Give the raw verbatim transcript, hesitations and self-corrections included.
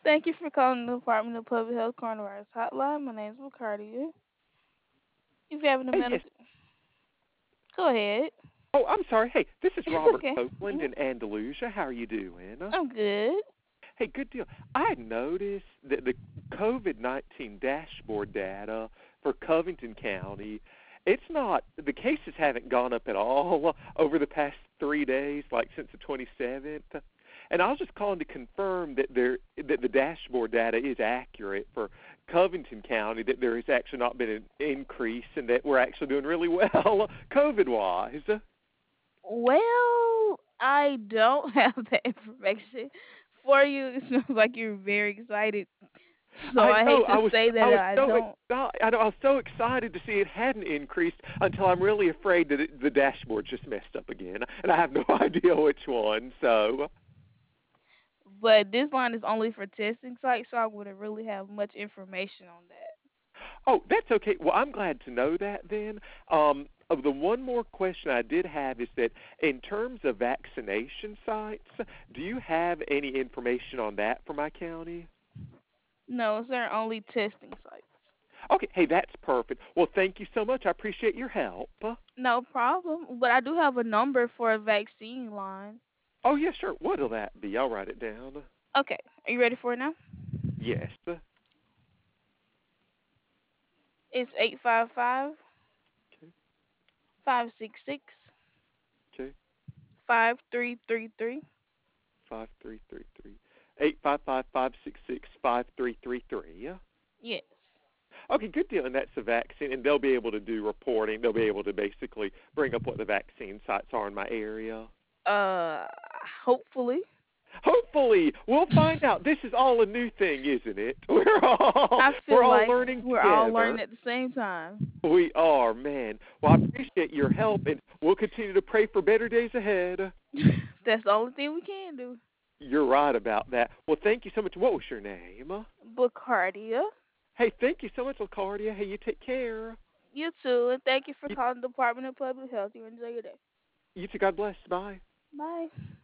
Thank you for calling the Department of Public Health Coronavirus Hotline. My name is Bacardia. If you're having a Hey, yes. medical, go ahead. Oh, I'm sorry. Hey, this is It's Robert okay. Copeland Mhm. in Andalusia. How are you doing? I'm good. Hey, good deal. I noticed that the COVID nineteen dashboard data for Covington County, it's not, the cases haven't gone up at all over the past three days, like since the twenty-seventh. And I was just calling to confirm that there that the dashboard data is accurate for Covington County, that there has actually not been an increase and that we're actually doing really well COVID-wise. Well, I don't have that information for you. It sounds like you're very excited. So I I know. hate I to was say I that was I so don't. excited. I know. I was so excited to see it hadn't increased until I'm really afraid that it, the dashboard just messed up again, and I have no idea which one. So, But this line is only for testing sites, so I wouldn't really have much information on that. oh, that's okay. Well, I'm glad to know that then. Um, of the one more question I did have is that in terms of vaccination sites, do you have any information on that for my county? No, sir, only testing sites. Okay. Hey, that's perfect. Well, thank you so much. I appreciate your help. No problem. But I do have a number for a vaccine line. Oh, yeah, sure. What'll that be? I'll write it down. Okay, are you ready for it now? Yes. It's eight five five, Okay. five six six, Okay. five three three three. Five three three three eight five five five six six five three three three. Yeah. Yes. Okay, good deal. And that's the vaccine, and they'll be able to do reporting. They'll be able to basically bring up what the vaccine sites are in my area. Uh, hopefully. Hopefully, we'll find out. This is all a new thing, isn't it? We're all I we're feel all like learning we're all together. learning at the same time. We are, man. Well, I appreciate your help, and we'll continue to pray for better days ahead. That's the only thing we can do. You're right about that. Well, thank you so much. What was your name? Bacardia. Hey, thank you so much, Lacardia. Hey, you take care. You too, and thank you for You, calling the Department of Public Health. You enjoy your day. you too. God bless. Bye. Bye.